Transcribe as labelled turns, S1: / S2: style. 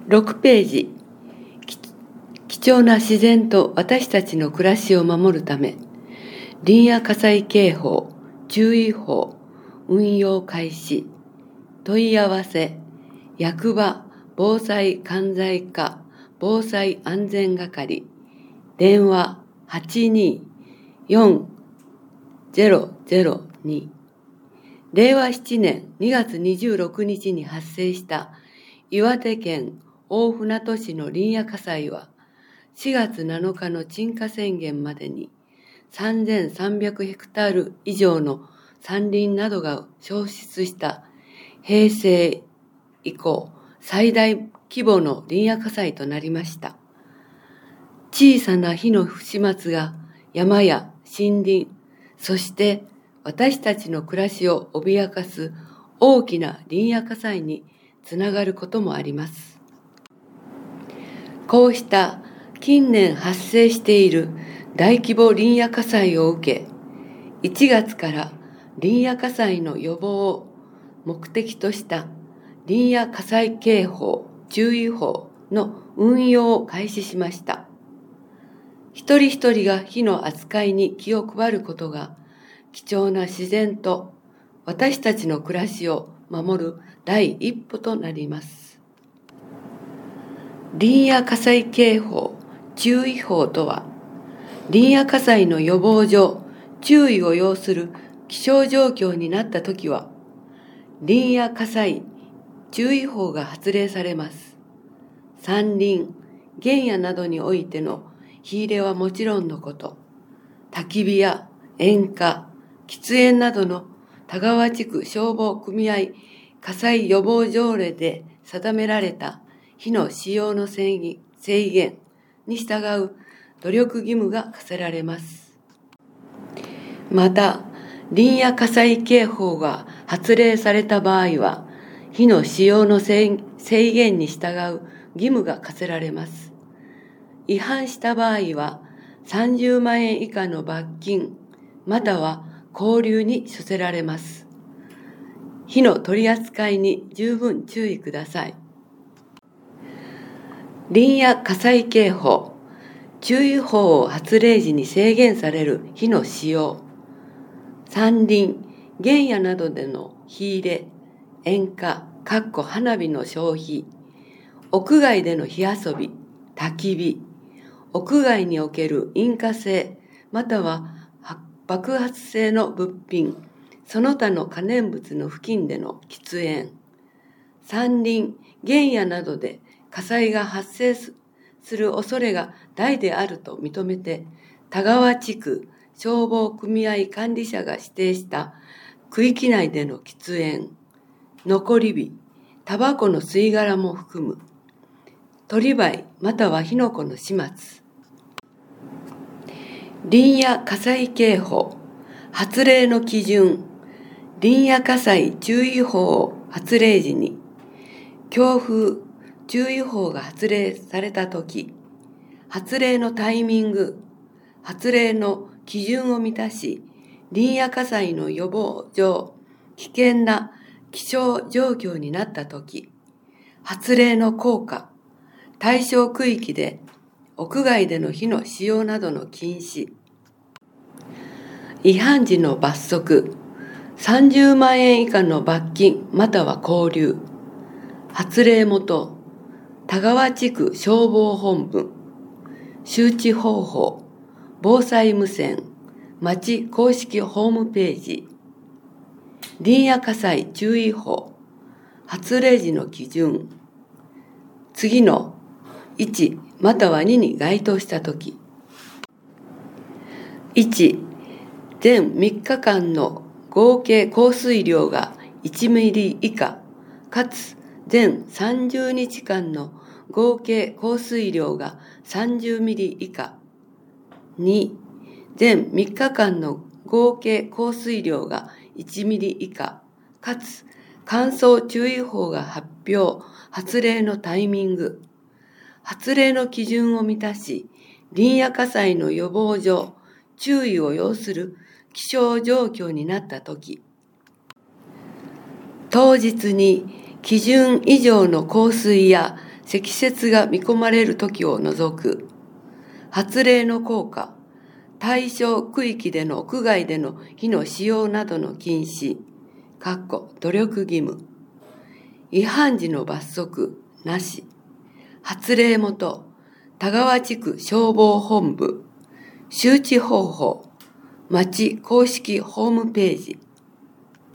S1: 6ページ、貴重な自然と私たちの暮らしを守るため、林野火災警報、注意報、運用開始、問い合わせ、役場防災管財課防災安全係、電話824-002。令和7年2月26日に発生した岩手県大船渡市の林野火災は、4月7日の鎮火宣言までに3300ヘクタール以上の山林などが焼失した平成以降最大規模の林野火災となりました。小さな火の不始末が山や森林、そして私たちの暮らしを脅かす大きな林野火災につながることもあります。こうした近年発生している大規模林野火災を受け、1月から林野火災の予防を目的とした林野火災警報・注意報の運用を開始しました。一人一人が火の扱いに気を配ることが、貴重な自然と私たちの暮らしを守る第一歩となります。林野火災警報・注意報とは、林野火災の予防上、注意を要する気象状況になったときは、林野火災注意報が発令されます。山林、原野などにおいての火入れはもちろんのこと、焚き火や煙火、喫煙などの田川地区消防組合火災予防条例で定められた火の使用の制限に従う努力義務が課せられます。また、林野火災警報が発令された場合は、火の使用の制限に従う義務が課せられます。違反した場合は、30万円以下の罰金、または拘留に処せられます。火の取り扱いに十分注意ください。林野火災警報・注意報を発令時に制限される火の使用、山林、原野などでの火入れ、煙火、花火の消費、屋外での火遊び、焚き火、屋外における引火性、または爆発性の物品、その他の可燃物の付近での喫煙、山林、原野などで火災が発生する恐れが大であると認めて、田川地区消防組合管理者が指定した区域内での喫煙、残り火、タバコの吸い殻も含む、鳥灰または火の粉の始末、林野火災警報、発令の基準、林野火災注意報発令時に、強風注意報が発令されたとき、発令のタイミング、発令の基準を満たし、林野火災の予防上、危険な気象状況になったとき、発令の効果、対象区域で屋外での火の使用などの禁止、違反時の罰則、30万円以下の罰金または拘留、発令元、田川地区消防本部、周知方法、防災無線、町公式ホームページ、林野火災注意報、発令時の基準、次の1または2に該当したとき、1、全3日間の合計降水量が1ミリ以下、かつ全30日間の合計降水量が30ミリ以下。2、全3日間の合計降水量が1ミリ以下、かつ乾燥注意報が発令のタイミング、発令の基準を満たし、林野火災の予防上、注意を要する気象状況になったとき、当日に基準以上の降水や積雪が見込まれる時を除く、発令の効果、対象区域での屋外での火の使用などの禁止、努力義務、違反時の罰則なし、発令元、田川地区消防本部、周知方法、町公式ホームページ、